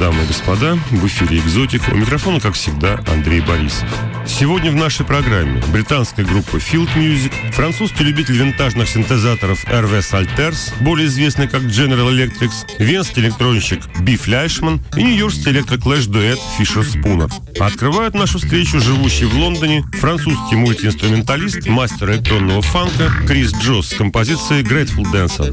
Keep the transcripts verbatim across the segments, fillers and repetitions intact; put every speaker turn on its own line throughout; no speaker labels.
дамы и господа, в эфире «Экзотик». У микрофона, как всегда, Андрей Борисов. Сегодня в нашей программе британская группа Field Music, французский любитель винтажных синтезаторов эр ви Salters, более известный как General Electric, венский электронщик Би Фляйшман и нью-йоркский электроклэш-дуэт Фишер Спунер. Открывает нашу встречу живущий в Лондоне французский мультиинструменталист, мастер электронного фанка Крис Джос с композицией Grateful Dancer.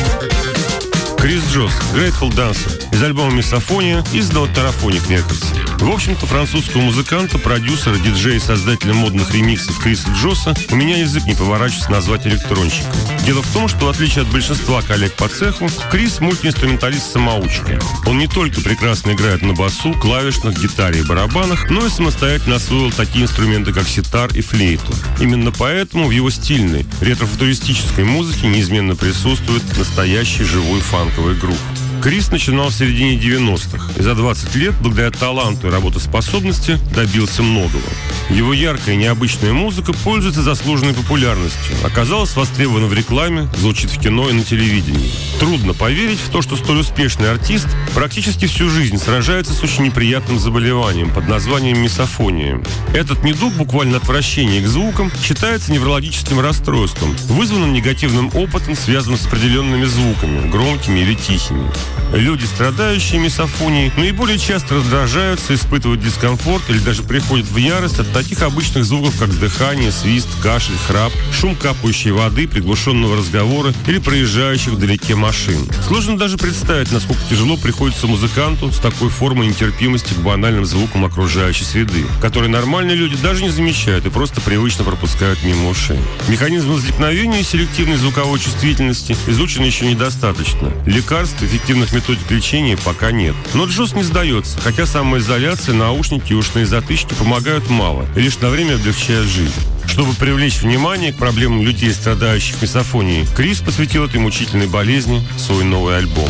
Крис Джос, Grateful Dancer из альбома «Мисофония», изданного Terraphonic Records. В общем-то, французского музыканта, продюсера, диджея и создателя модных ремиксов Криса Джоса у меня язык не поворачивается назвать электронщиком. Дело в том, что в отличие от большинства коллег по цеху, Крис мультиинструменталист-самоучка. Он не только прекрасно играет на басу, клавишных, гитаре и барабанах, но и самостоятельно освоил такие инструменты, как ситар и флейту. Именно поэтому в его стильной, ретро-футуристической музыке неизменно присутствует настоящий живой фанковый грув. Крис начинал в середине девяностых и за двадцать лет, благодаря таланту и работоспособности, добился многого. Его яркая и необычная музыка пользуется заслуженной популярностью, оказалась востребована в рекламе, звучит в кино и на телевидении. Трудно поверить в то, что столь успешный артист практически всю жизнь сражается с очень неприятным заболеванием под названием мисофония. Этот недуг, буквально отвращение к звукам, считается неврологическим расстройством, вызванным негативным опытом, связанным с определенными звуками, громкими или тихими. Люди, страдающие мисофонией, наиболее часто раздражаются, испытывают дискомфорт или даже приходят в ярость от таких обычных звуков, как дыхание, свист, кашель, храп, шум капающей воды, приглушенного разговора или проезжающих вдалеке машин. Сложно даже представить, насколько тяжело приходится музыканту с такой формой нетерпимости к банальным звукам окружающей среды, которые нормальные люди даже не замечают и просто привычно пропускают мимо ушей. Механизм возникновения селективной звуковой чувствительности изучен еще недостаточно. Лекарств, эффективных методик лечения пока нет. Но Джос не сдается, хотя самоизоляция, наушники и ушные затычки помогают мало и лишь на время облегчают жизнь. Чтобы привлечь внимание к проблемам людей, страдающих мисофонией, Крис посвятил этой мучительной болезни свой новый альбом.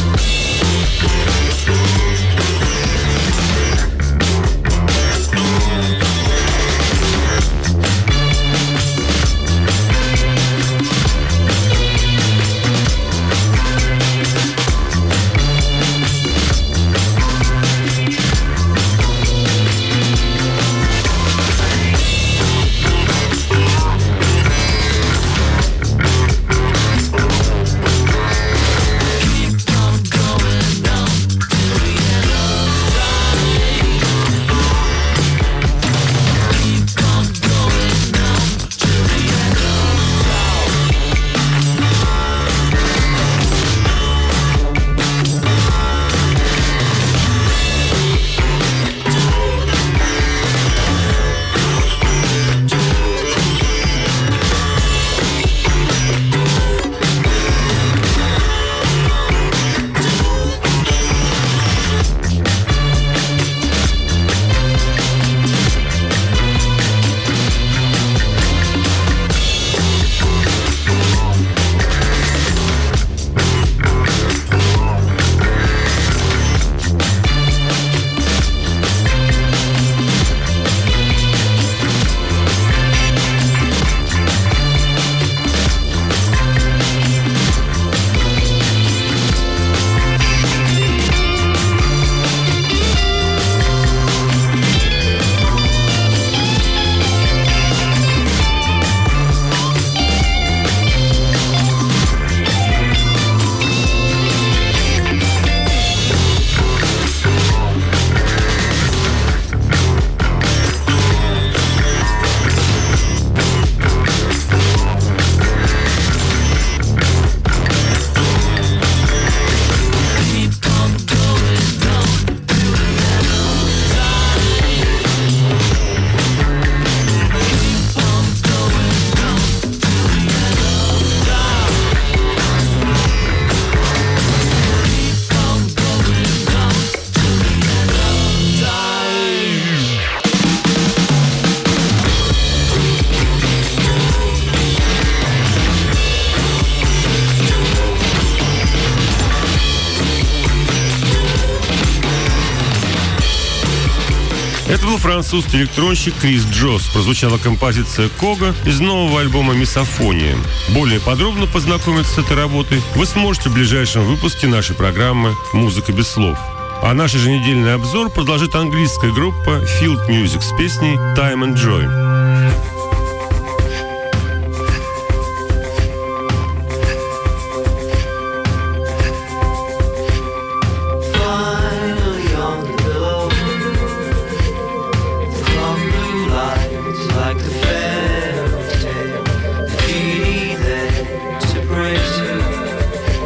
Это был французский электронщик Крис Джос. Прозвучала композиция «Кога» из нового альбома «Мисофония». Более подробно познакомиться с этой работой вы сможете в ближайшем выпуске нашей программы «Музыка без слов». А наш еженедельный обзор продолжит английская группа Field Music с песней «Time and Joy».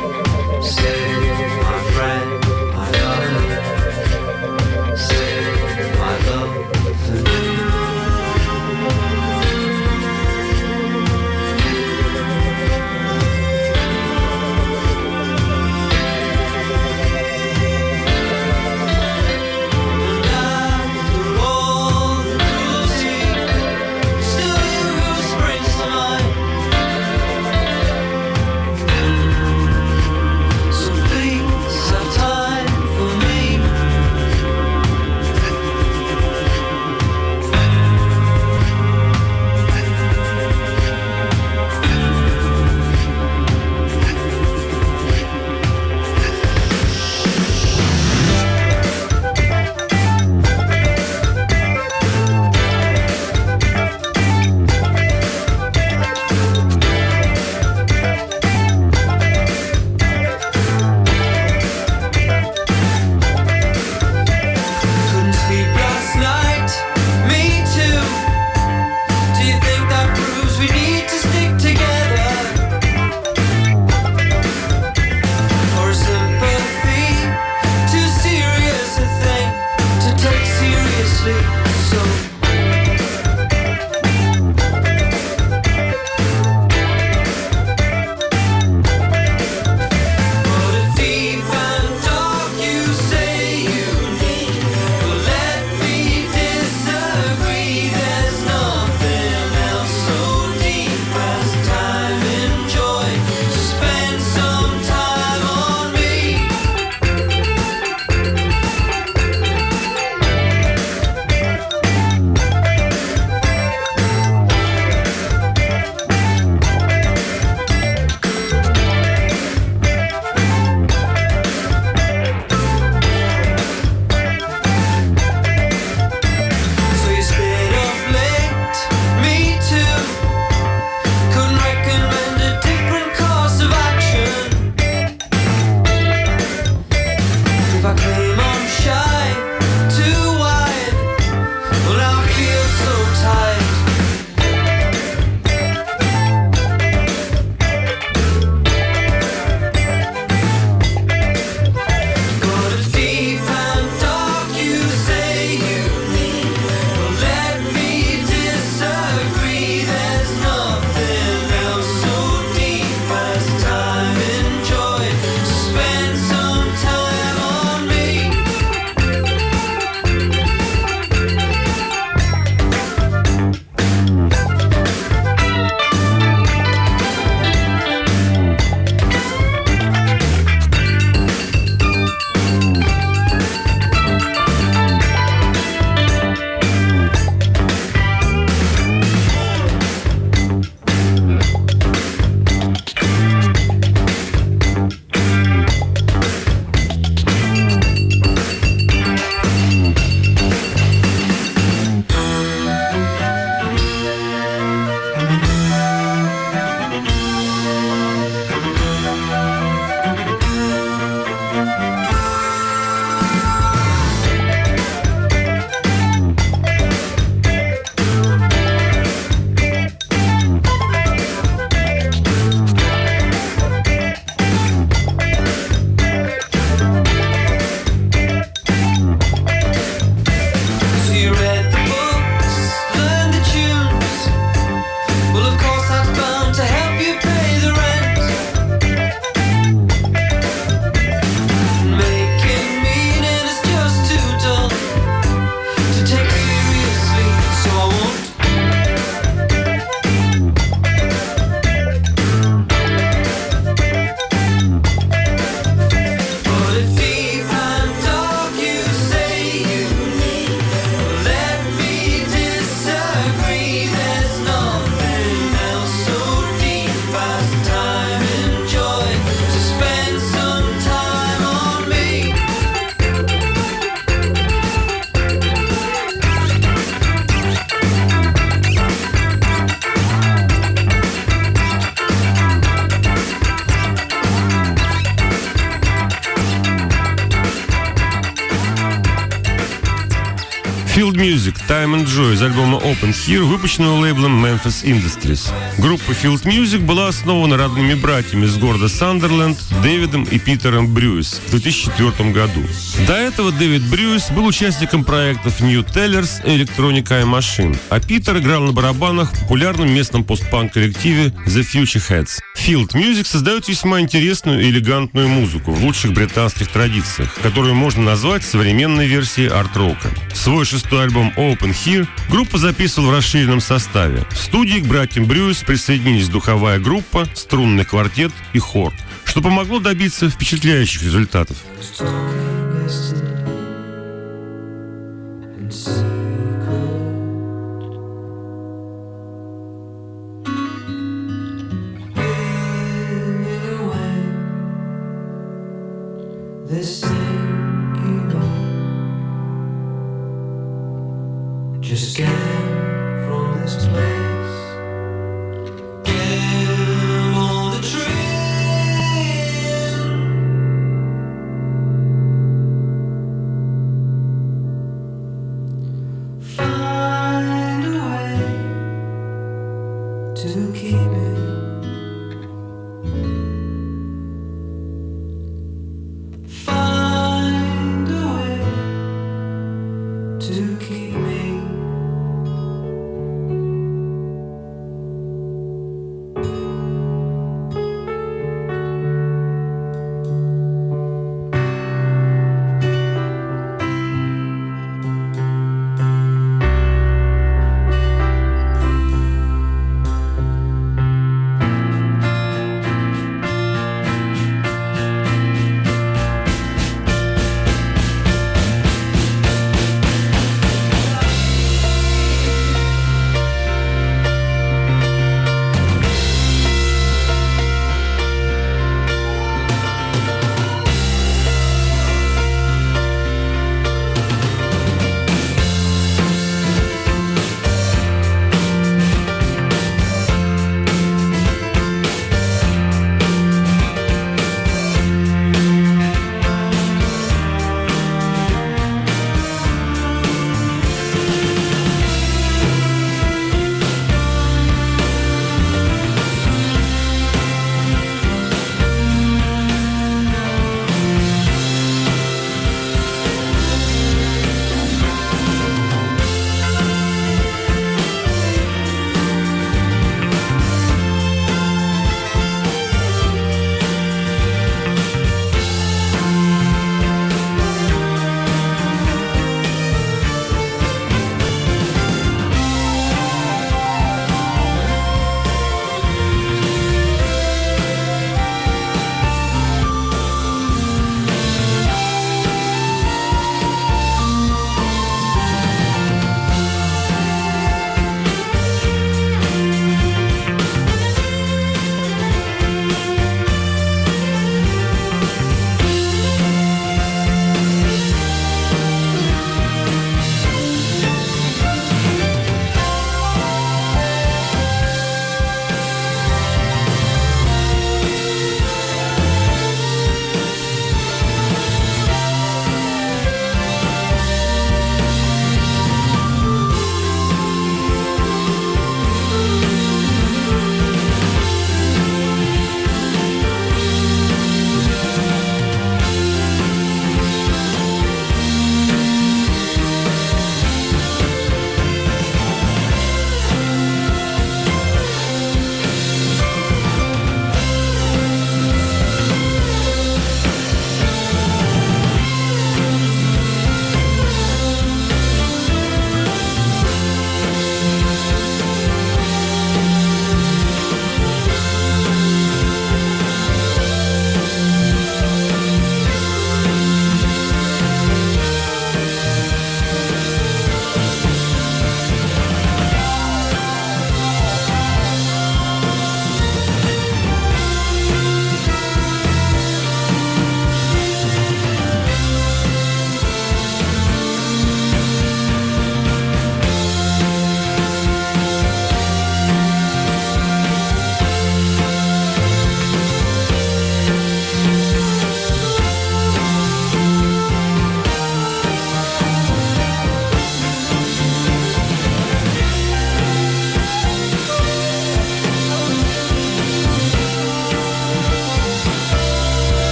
Say, my friend, my darling, say
Field Music Time and Joy из альбома Open Here, выпущенного лейблом Memphis Industries. Группа Field Music была основана родными братьями из города Сандерленд Дэвидом и Питером Брюис в две тысячи четвёртом году. До этого Дэвид Брюис был участником проектов New Tellers и Electronic Eye Machine, а Питер играл на барабанах в популярном местном постпанк-коллективе The Future Heads. Field Music создает весьма интересную и элегантную музыку в лучших британских традициях, которую можно назвать современной версией арт-рока. Свой шестой альбом Open Here группа записывала в расширенном составе. В студии к братьям Брюис присоединились духовая группа, струнный квартет и хор, что помогло добиться впечатляющих результатов.
This thing you know, just get from this place, get on the train.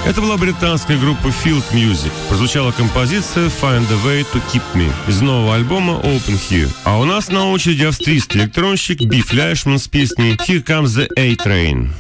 Это была британская группа Field Music. Прозвучала композиция «Find a Way to Keep Me» из нового альбома «Open Here». А у нас на очереди австрийский электронщик Би Фляшман с песней «Here Comes the A-Train».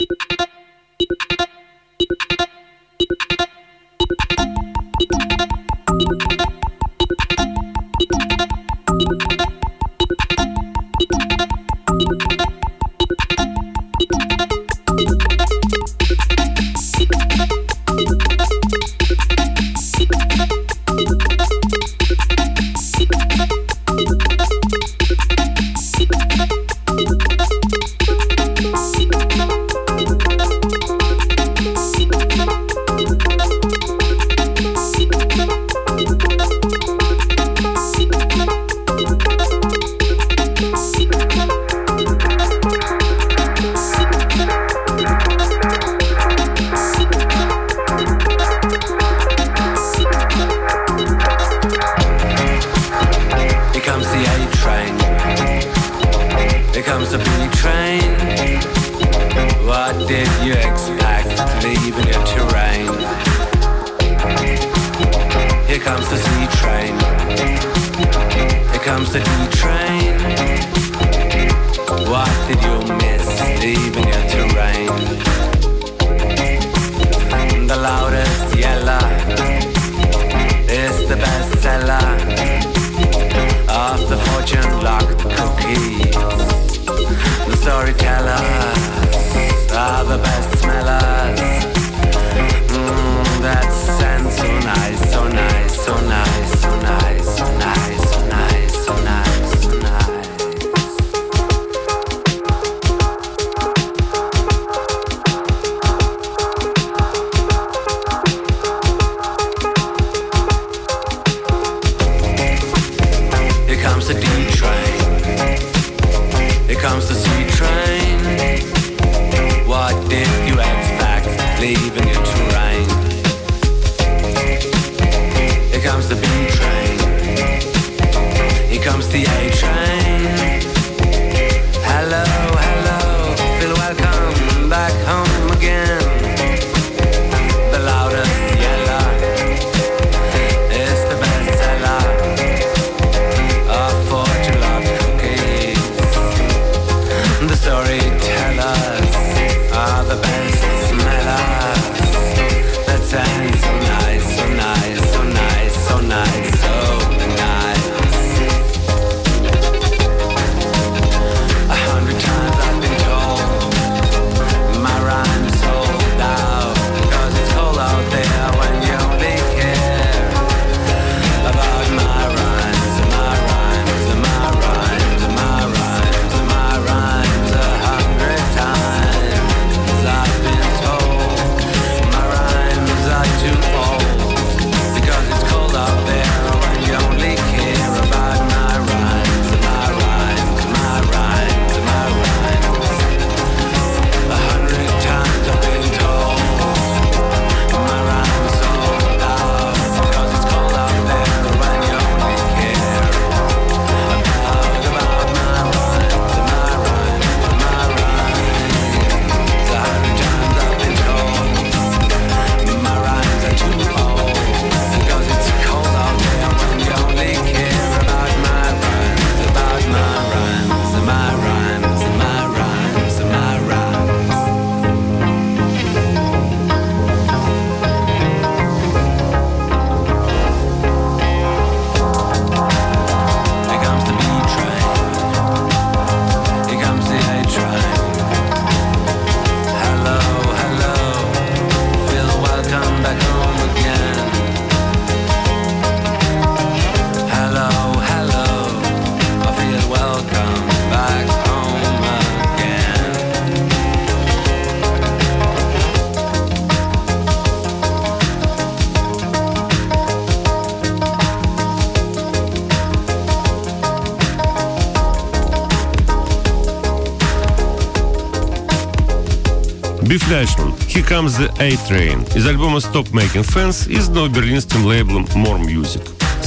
Би Фляшман, Here Comes the A-Train из альбома Stop Making Fans, изданного берлинским лейблом More Music.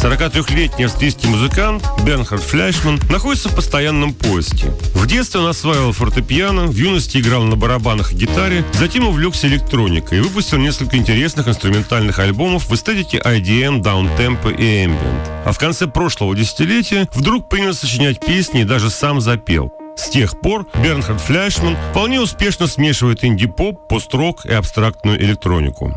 сорокатрёхлетний австрийский музыкант Бернхард Фляйшман находится в постоянном поиске. В детстве он осваивал фортепиано, в юности играл на барабанах и гитаре, затем увлекся электроникой и выпустил несколько интересных инструментальных альбомов в эстетике ай ди эм, даунтемпо и эмбиент. А в конце прошлого десятилетия вдруг принял сочинять песни и даже сам запел. С тех пор Бернхард Фляйшман вполне успешно смешивает инди-поп, пост-рок и абстрактную электронику.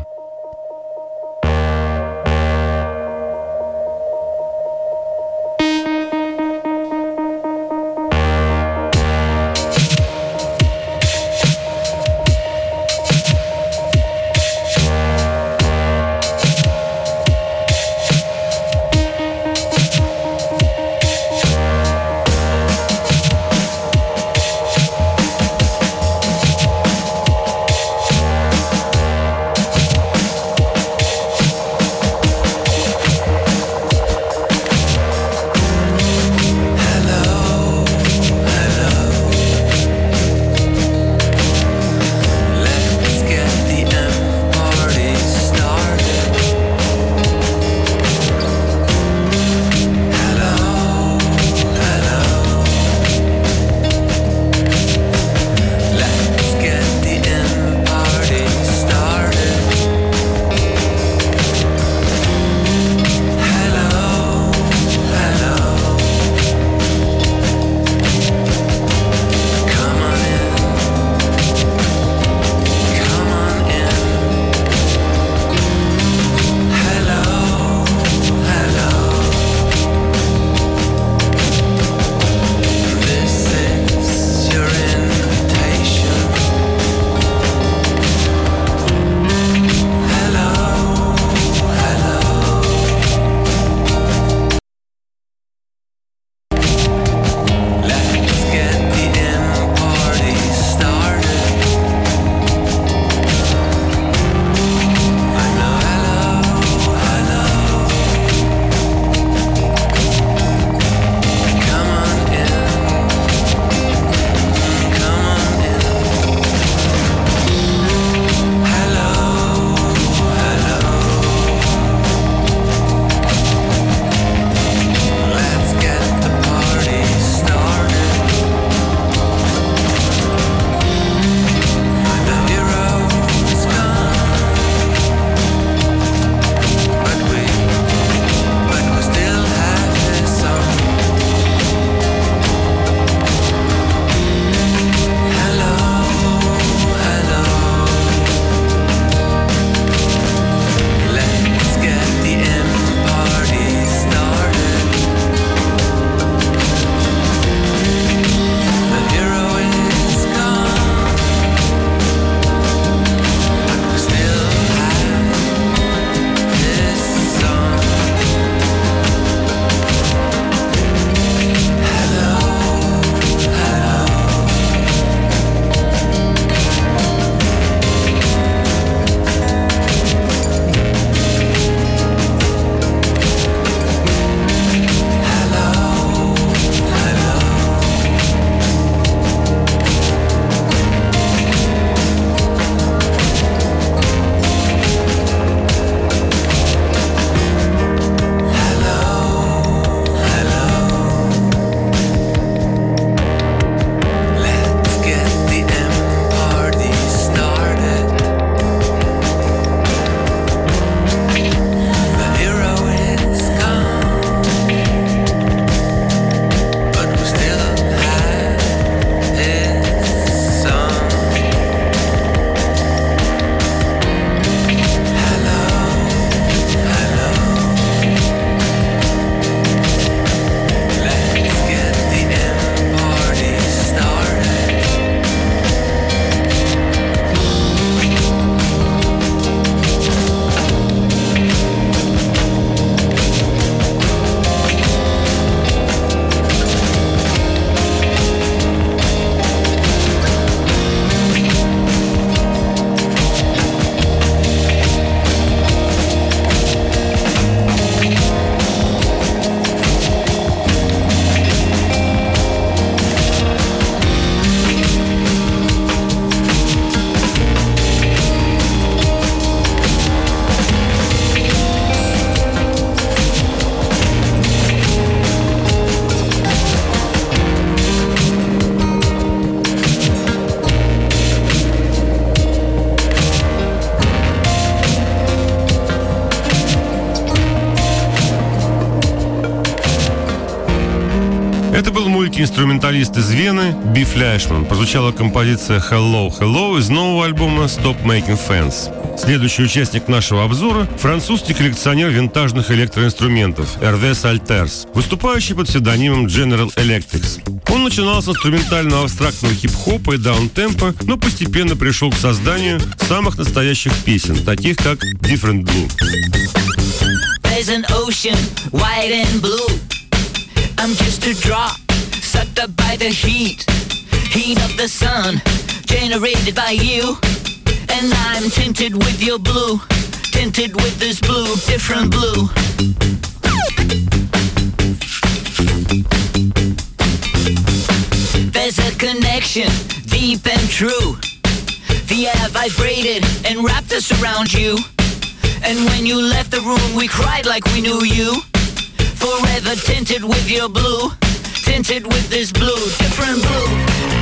инструменталист из Вены Би Фляшман. Прозвучала композиция «Hello, Hello» из нового альбома «Stop Making Fans». Следующий участник нашего обзора – французский коллекционер винтажных электроинструментов Hervé Salters, выступающий под псевдонимом General Electric. Он начинал с инструментального абстрактного хип-хопа и даунтемпа, но постепенно пришел к созданию самых настоящих песен, таких как «Different Blue».
There's an ocean, white and blue. I'm just a drop, sucked up by the heat. Heat of the sun, generated by you. And I'm tinted with your blue, tinted with this blue, different blue. There's a connection, deep and true. The air vibrated and wrapped us around you. And when you left the room, we cried like we knew you. Forever tinted with your blue, tinted with this blue, different blue.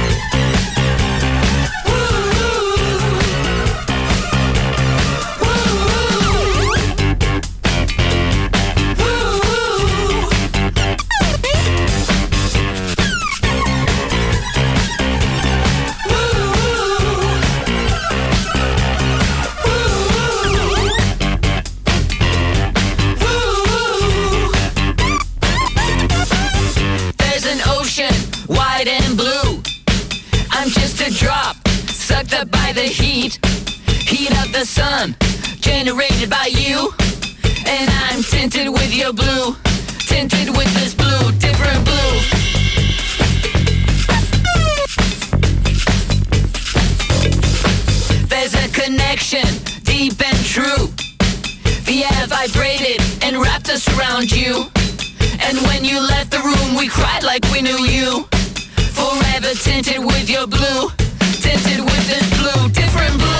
By the heat, heat of the sun, generated by you. And I'm tinted with your blue, tinted with this blue, different blue. There's a connection, deep and true. The air vibrated and wrapped us around you. And when you left the room, we cried like we knew you. Forever tinted with your blue, tinted with this blue, different blue.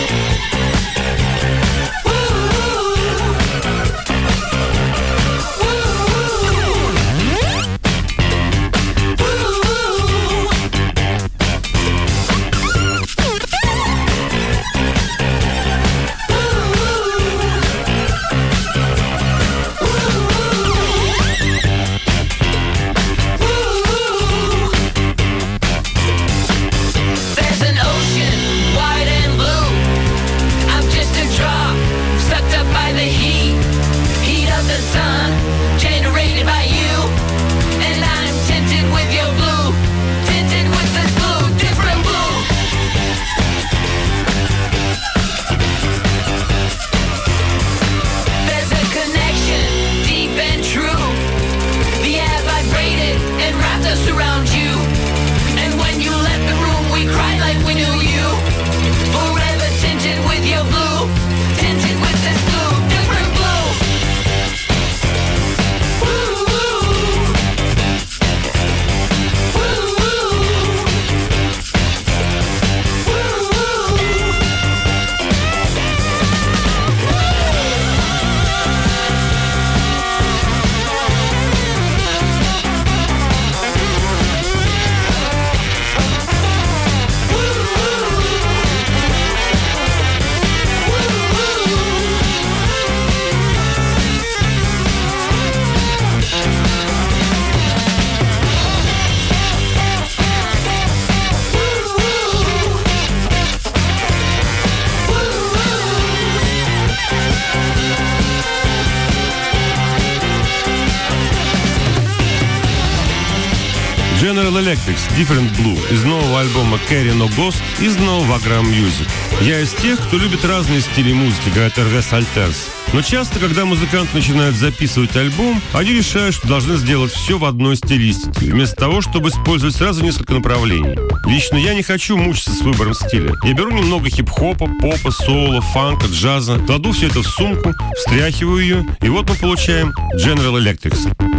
General Electric Different Blue из нового альбома Carry No Ghost из нового Vagram Music. Я из тех, кто любит разные стили музыки, говорит Hervé Salters. Но часто, когда музыканты начинают записывать альбом, они решают, что должны сделать все в одной стилистике, вместо того, чтобы использовать сразу несколько направлений. Лично я не хочу мучиться с выбором стиля. Я беру немного хип-хопа, попа, соло, фанка, джаза, кладу все это в сумку, встряхиваю ее, и вот мы получаем General Electric.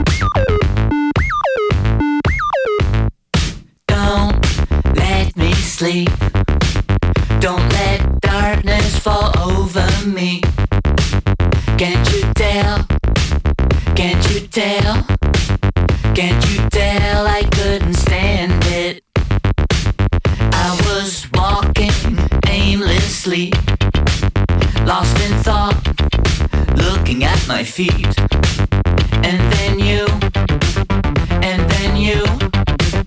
Sleep. Don't let darkness fall over me. Can't you tell? Can't you tell? Can't you tell I couldn't stand it? I was walking aimlessly, lost in thought, looking at my feet. And then you, and then you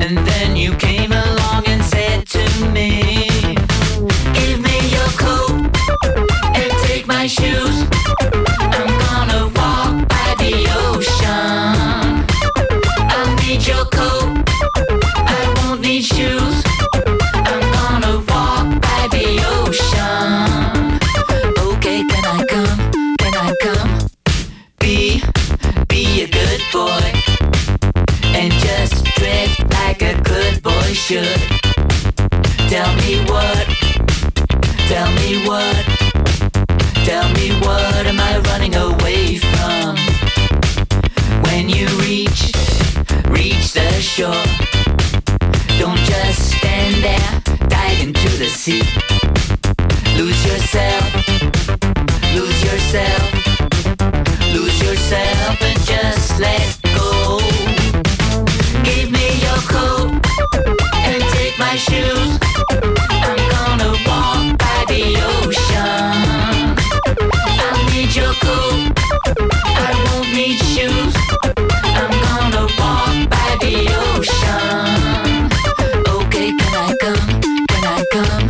And then you came along and said to me, give me your coat and take my shoes. I'm gonna walk by the ocean. I'll need your coat, I won't need shoes. I'm gonna walk by the ocean. Okay, can I come? Can I come? Be, be a good boy and just drift like a good boy should. Tell me what, tell me what, tell me what am I running away from? When you reach, reach the shore, don't just stand there, dive into the sea. Lose yourself, lose yourself, lose yourself and just let go. Give me your coat and take my shoes. I'm gonna walk by the ocean. I'll need your coat, I won't need shoes. I'm gonna walk by the ocean. Okay, can I come? Can I come?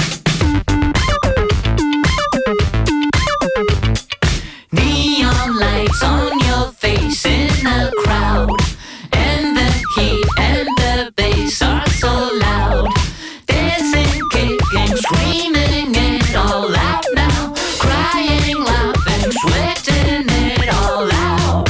Neon lights on your face in the crowd, and the heat and the bass are so loud. Dancing, kicking, screaming it all out now. Crying, laughing, sweating it all out.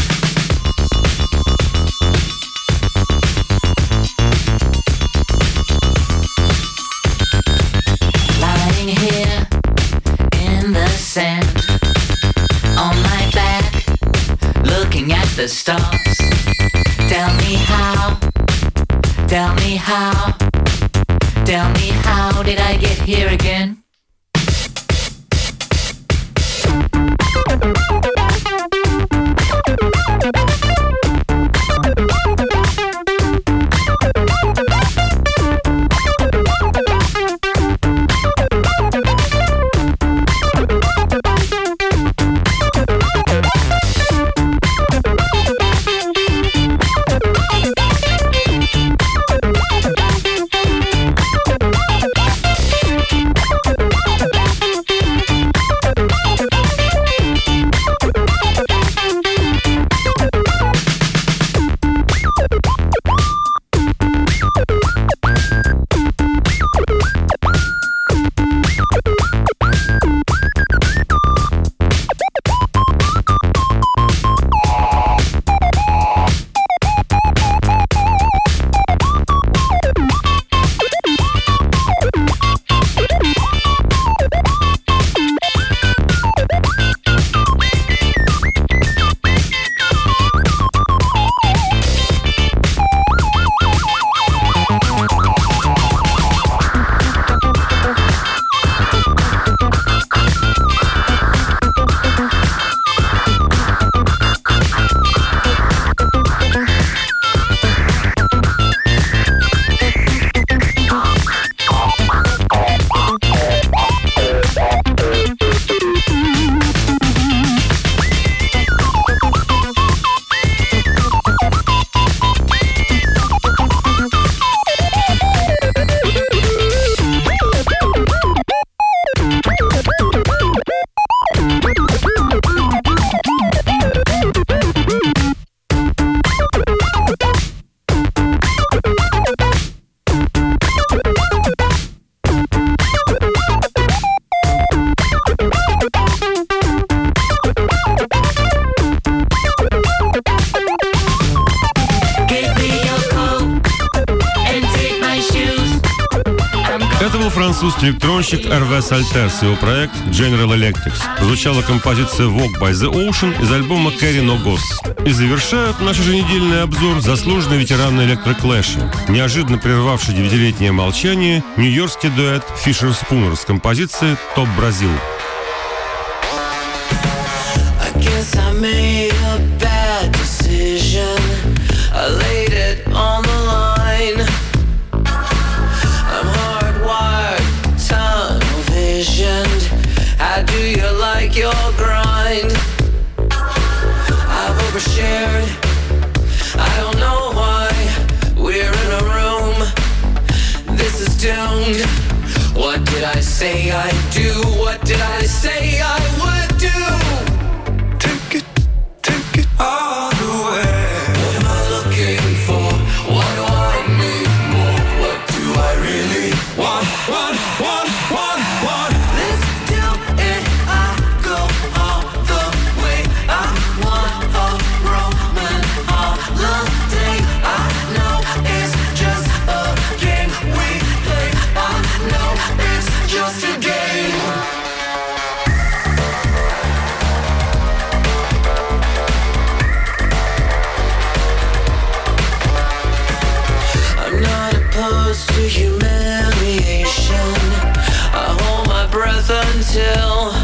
Lying here in the sand, on my back, looking at the stars. Tell me how, tell me how, tell me how did I get here again?
Французский электронщик эр ви Salters, его проект General Electric. Звучала композиция Walk by the Ocean из альбома Carry No Ghosts. И завершают наш еженедельный обзор заслуженные ветераны электроклэша, неожиданно прервавший девятилетнее молчание нью-йоркский дуэт Fisher Spooner с композицией Top Brazil.
I laid it on the line. I'm hardwired, tunnel visioned. How do you like your grind? I've overshared. I don't know why. We're in a room wronged. What did I say I'd do? What did I say I would do? Take it, take it all the way. What am I looking for? What do I need more? What do I really want? Want, want, want, want. Let's do it. I go all the way. I want a Roman holiday. I know it's just a game we play. I know it's just a game. I'm not opposed to humiliation. I hold my breath until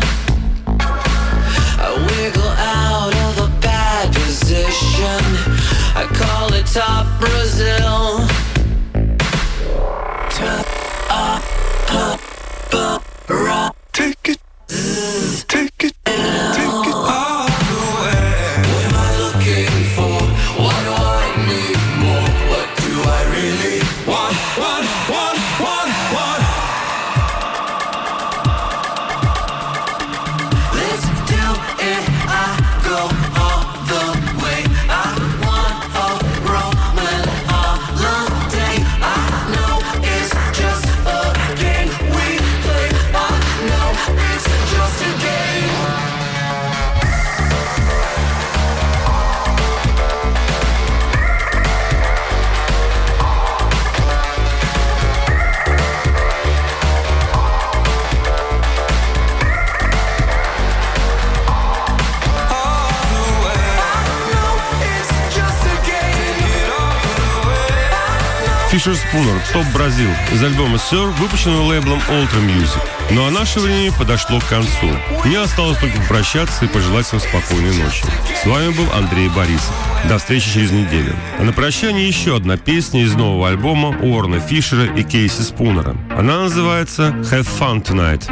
I wiggle out of a bad position. I call it top Brazil. Top, up, up, up, up. Take it, take it, take it all the way. What am I looking for? What do I need more? What do I really want? Want, want, want, want. Let's do it. I go all the way. I want a Roman holiday. I know it's just a game we play. I know it's just a game.
Фишер Спунер, топ Бразил, из альбома Sir, выпущенного лейблом Ultra Music. Ну а наше время подошло к концу. Мне осталось только попрощаться и пожелать вам спокойной ночи. С вами был Андрей Борисов. До встречи через неделю. А на прощание еще одна песня из нового альбома Уоррена Фишера и Кейси Спунера. Она называется Have Fun Tonight.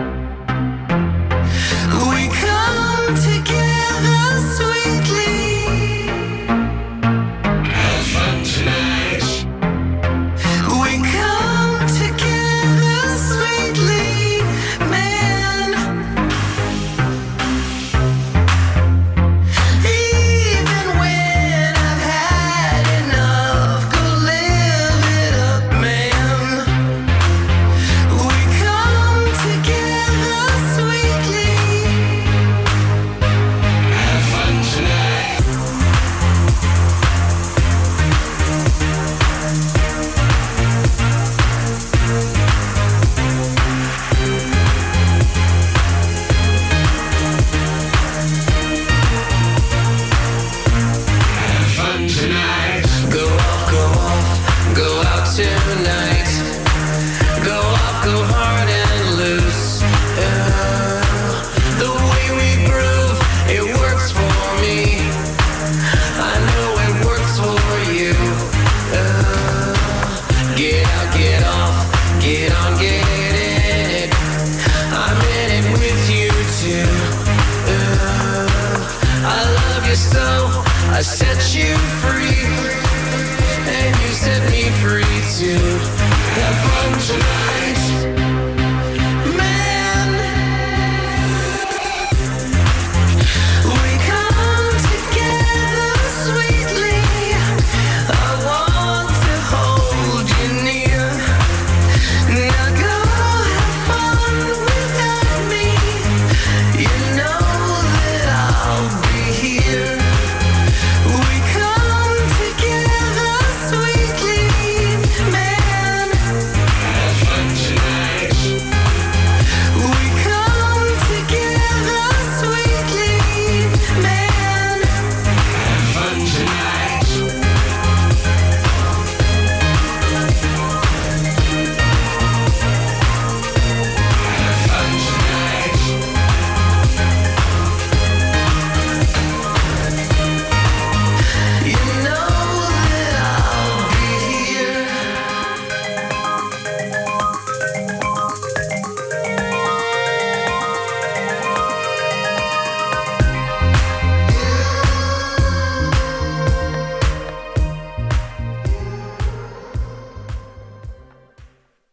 We come together sweetly. Have fun tonight. We come together sweetly, man. Even when I've had enough, go live it up, man. We come together sweetly. Have fun tonight. Have fun tonight. Go off, go off, go out tonight. Go off, go hard and loose. Yeah. The way we groove, it works for me. I know it works for you. Yeah. Get out, get off, get on, get in it. I'm in it with you too. Yeah. I love you so, I set you free, and you set me free too. Have fun tonight.